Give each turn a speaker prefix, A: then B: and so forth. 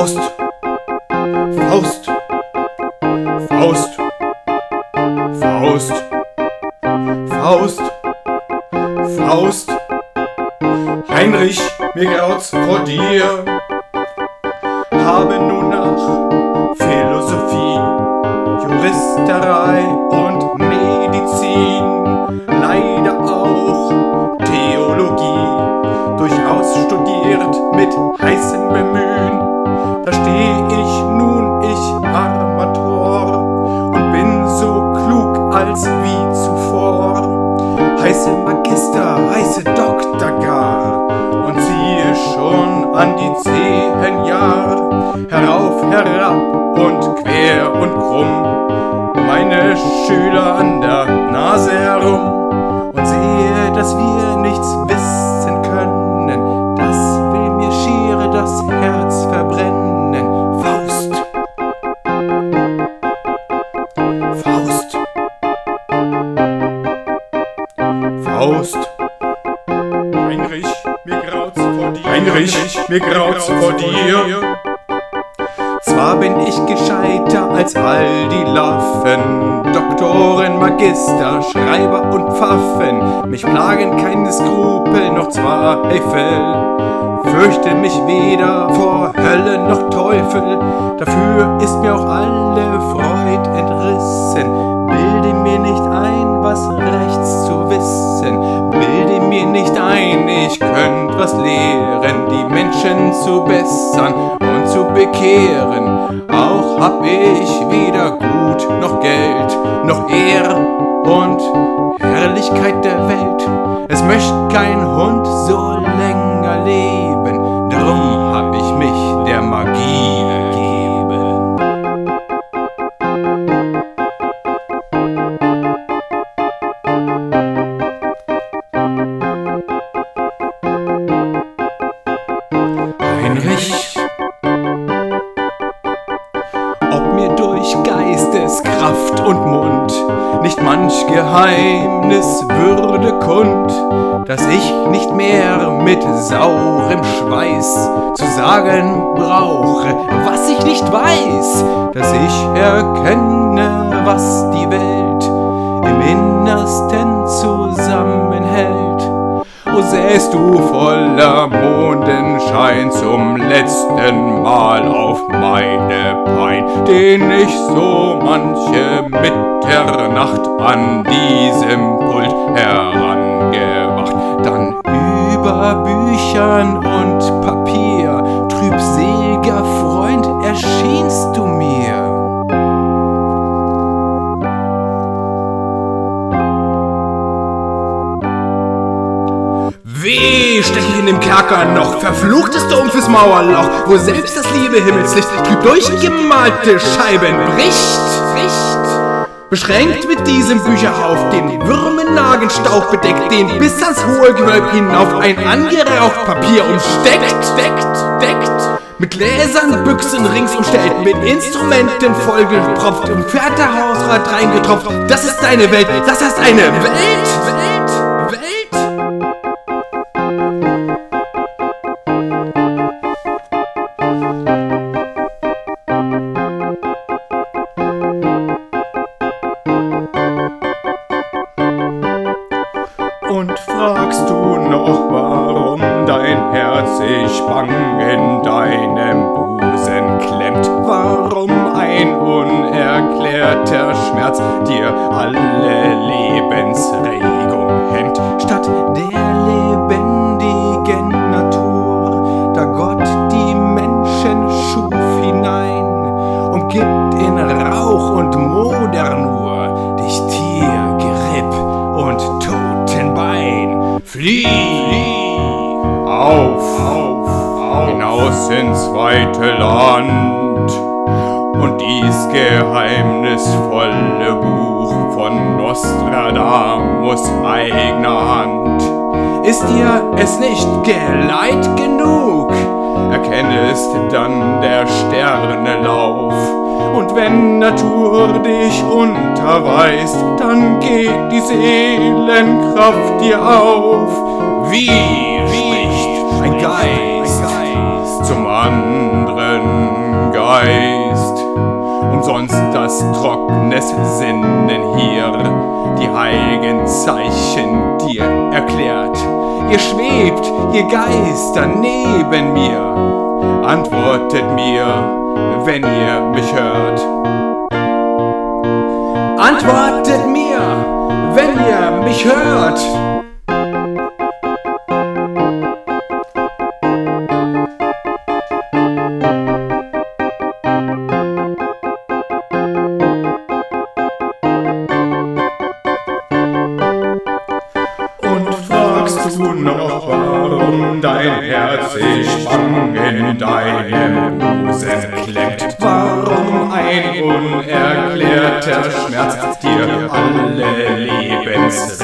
A: Faust, Faust, Faust, Faust, Faust, Faust. Heinrich, mir graut's vor dir. Habe nun nach Philosophie, Juristerei und Medizin, leider auch Theologie, durchaus studiert mit heißem Bemühen. Da steh ich nun, ich armer Tor, und bin so klug als wie zuvor. Heiße Magister, heiße Doktor gar, und ziehe schon an die 10 Jahr. Herauf, herab und quer und krumm, meine Schüler an der Nase herum, und sehe, dass wir nichts wissen können. Das will mir schier das Herz verbrennen. Faust, Faust, Faust. Heinrich, mir graut's vor dir. Heinrich, mir graut's vor dir. Zwar bin ich gescheiter als all die Laffen, Doktoren, Magister, Schreiber und Pfaffen. Mich plagen keine Skrupel noch Zweifel, fürchte mich weder vor Hölle noch Teufel. Dafür ist mir auch alle Freud entrissen. Bilde mir nicht ein, was rechts zu wissen. Bilde mir nicht ein, ich könnt was lehren, die Menschen zu bessern und zu bekehren. Auch hab ich weder Gut noch Geld, noch Ehr und Herrlichkeit der Welt. Es möcht kein Hund so länger leben, drum hab ich mich der Magie ergeben. Heinrich, ob mir durch Geisteskraft und Mund nicht manch Geheimnis würde kund, dass ich nicht mehr mit saurem Schweiß zu sagen brauche, was ich nicht weiß, dass ich erkenne, was die Welt im Innersten zusammenhält. O sähst du voller Mondenschein zum letzten Mal auf meine Pein, den ich so manche Mitternacht an diesem Pult herangewacht, dann über Büchern und Papier, trübselger Freund, erschienst du mir. Weh, steck ich in dem Kerker noch, verfluchtes dumpfes Mauerloch, wo selbst das liebe Himmelslicht trüb durchgemalte Scheiben bricht. Beschränkt mit diesem Bücherhauf, den Würmennagen Staub bedeckt, den bis ans hohe Gewölb hinauf ein angeraucht Papier umsteckt, mit Gläsern, Büchsen rings umstellt, mit Instrumenten vollgepropft, im Pferdehausrad reingetropft. Das ist deine Welt, das heißt eine Welt. Und fragst du noch, warum dein Herz sich bang in deinem Busen klemmt? Warum ein unerklärter Schmerz dir alle Lebensregung hemmt? Statt der lebendigen Natur, da Gott die Menschen schuf hinein, umgibt in Rauch und Moder nur dich Tier, Geripp und Totenbein. Flieh auf, hinaus ins weite Land und dies geheimnisvolle Buch von Nostradamus eigener Hand. Ist dir es nicht geleit genug, erkennest dann der Sterne Lauf. Und wenn Natur dich unterweist, dann geht die Seelenkraft dir auf. Wie spricht ein Geist zum anderen? umsonst das trockenes Sinnen hier, die heiligen Zeichen dir erklärt. Ihr schwebt, ihr Geister neben mir, antwortet mir, wenn ihr mich hört. Antwortet mir, wenn ihr mich hört. Und fragst du noch, warum dein Herz sich bang in deinem Busen klemmt? Warum ein unerklärter Schmerz dir alle Lebenswelt